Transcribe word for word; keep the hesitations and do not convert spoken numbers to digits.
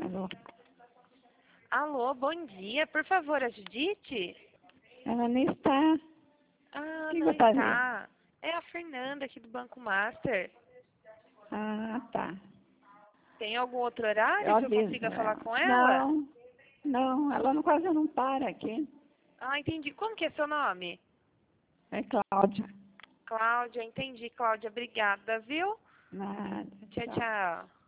Alô? Alô, bom dia. Por favor, a Judite? Ela nem está. Ah, Que não gostaria? está. É a Fernanda aqui do Banco Master. Ah, tá. Tem algum outro horário Eu que eu aviso consiga falar ela. com ela? Não, não, ela não, quase não para aqui. Ah, entendi. Como que é seu nome? É Cláudia. Cláudia, entendi, Cláudia. Obrigada, viu? Nada. Tchau, Tchau. tchau.